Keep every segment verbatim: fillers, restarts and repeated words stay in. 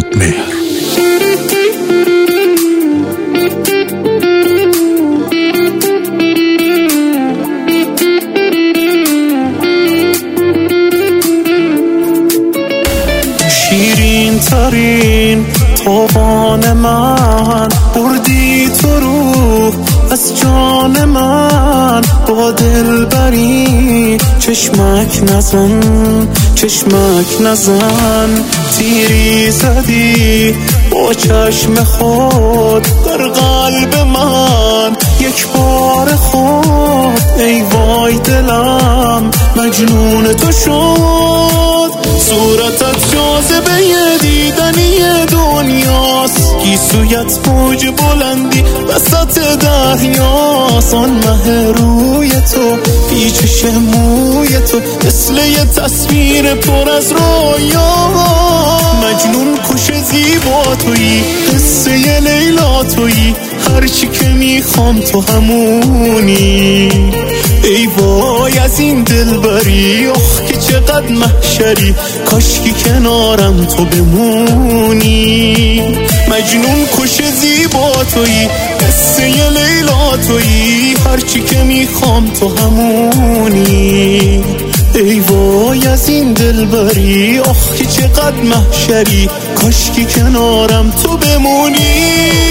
مهر. شیرین ترین توفان من بردی تو روح از جان من، با دل بری چشمک نزن چشمک نزن. تیری زدی با چشم خود در قلب من، یک بار خود ای وای دلم مجنون تو شد. صورتت جاذبه دیدنی دنیاست، گیسویت موج بلندی وسط دریاست. آن مه روی تو پیچش موی تو مثل یه تصویر پر از رویا. مجنون کش زیبا تویی، قصه ی لیلا تویی، هرچی که میخوام تو همونی. ای وای از این دلبری، آخ که چقدر محشری، کاشکی کنارم تو بمونی. مجنون کش زیبا تویی، قصه ی لیلا تویی، هرچی که میخوام تو همونی. ای وای از این دلبری، آخ که چقدر محشری، کاشکی کنارم تو بمونی.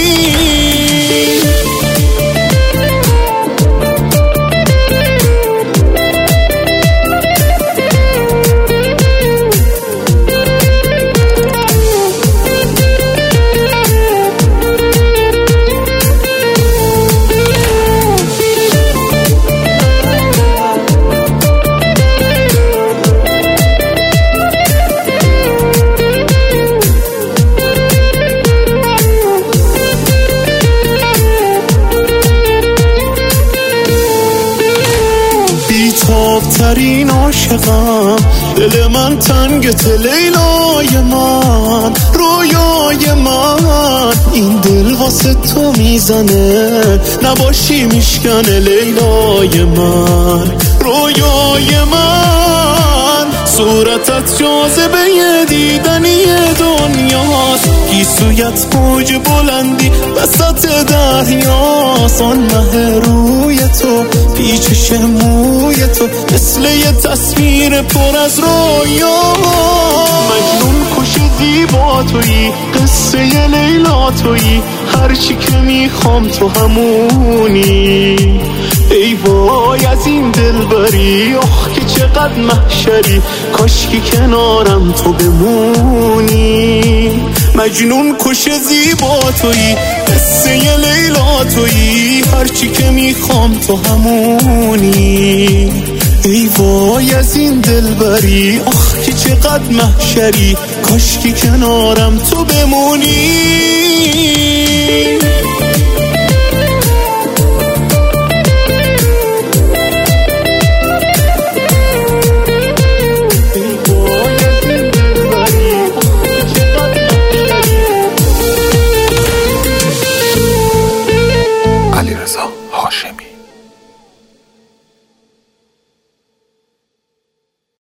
ترین عاشقم، دل من تنگت لیلای من، رویای من. این دل واسه تو میزنه، نباشی میشکنه لیلای من، رویای من. صورتت جاذبه دیدنی دنیاست، گیسویت موج بلندی وسط دریاست. آن مه روی تو پیچش موی تو مثل یه تصویر پر از رویا. مجنون کش زیبا تویی، قصه ی لیلا تویی، هرچی که میخوام تو همونی. ای وای از این دلبری، آخ که چقدر محشری، کاشکی کنارم تو بمونی. مجنون کش زیبا تویی، قصه ی لیلا تویی، هرچی که میخوام تو همونی. ای وای از این دلبری، آخ که چقدر محشری، کاشکی کنارم تو بمونی.